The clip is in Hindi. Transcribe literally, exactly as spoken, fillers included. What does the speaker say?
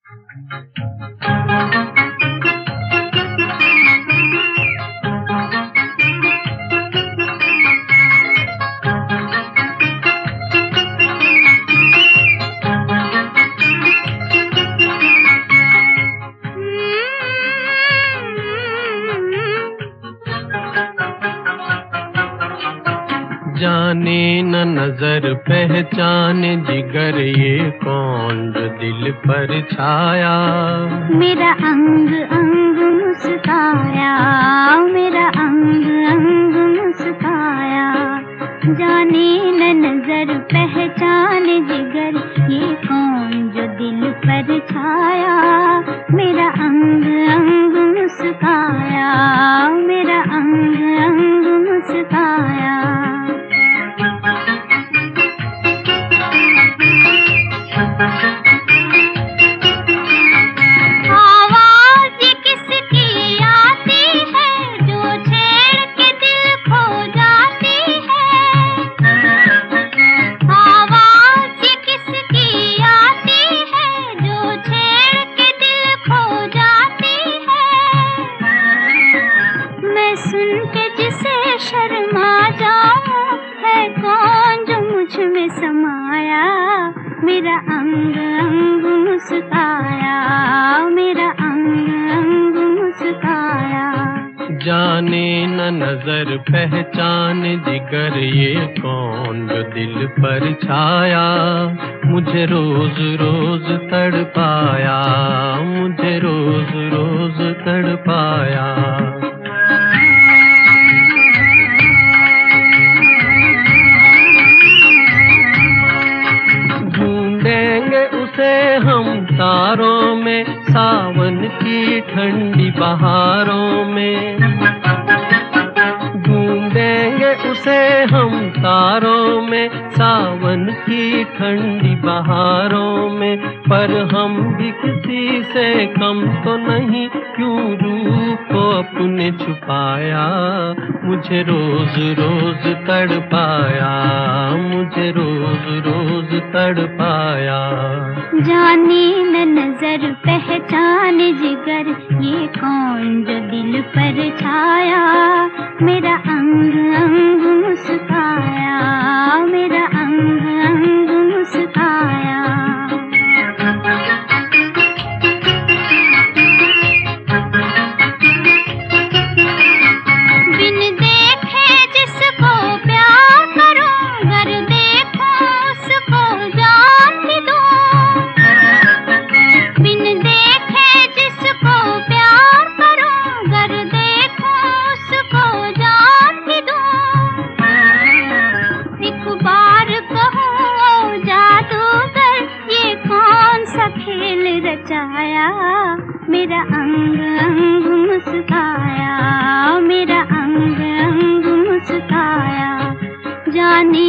जाने न नजर पहचाने जिगर ये कौन जो दिल पर छाया। मेरा अंग अंग मुस्काया, मेरा अंग अंग मुस्काया। जाने न नजर पहचाने जिगर ये कौन जो दिल पर छाया। मेरा अंग अंग मुस्काया, मेरा अंग अंग मुस्काया। आवाज़ किसकी आती है जो छेड़ के दिल खो जाती है। आवाज़ किसकी आती है जो छेड़ के दिल खो जाती है। मैं सुन के जिसे शर्मा जाऊं, है कौन जो मुझ में समाया। मेरा अंग अंग मुस्काया, मेरा अंग अंग मुस्काया। जाने न नजर पहचाने जिगर ये कौन जो दिल पर छाया। मुझे रोज रोज तड़पाया, मुझे रोज रोज तड़पाया। ढूंढेंगे उसे हम तारों में, सावन की ठंडी बहारों में। ढूंढेंगे उसे हम तारों में, सावन की ठंडी बहारों में। पर हम भी किसी से कम तो नहीं, क्यों रूप को अपने छुपाया। मुझे रोज रोज तड़पाया, मुझे रोज रोज तड़पाया। जाने न नजर पहचाने जिगर ये कौन जो दिल पर छाया। मेरा अंग अंग मुस्काया, मेरा अंग अंग मुस्काया। बिन देखे जिसको प्यार करूं, गर देखूं उसको जान भी दूं। बिन देखे जिसको प्यार करूं, गर देखूं उसको जान भी दूं। एक बार कहूं ओ जादूगर, ये कौन सा खेल रचाया। मेरा अंग अंग मुस्काया, मेरा अंग अंग मुस्काया। जाने